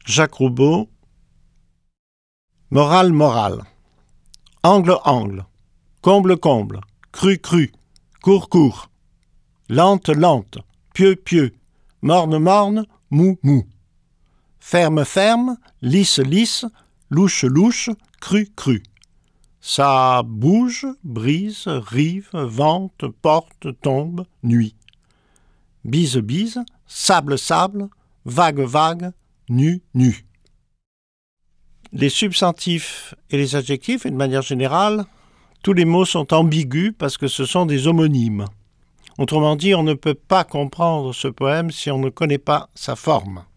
Jacques Roubaud. Morale, morale. Angle, angle. Comble, comble. Cru, cru. Court, court. Lente, lente. Pieux, pieux. Morne, morne. Mou, mou. Ferme, ferme. Lisse, lisse. Louche, louche. Cru, cru. Ça bouge, brise, rive, vente, porte, tombe, nuit. Bise, bise. Sable, sable. Vague, vague. Nu, nu. Les substantifs et les adjectifs, et de manière générale, tous les mots sont ambigus parce que ce sont des homonymes. Autrement dit, on ne peut pas comprendre ce poème si on ne connaît pas sa forme.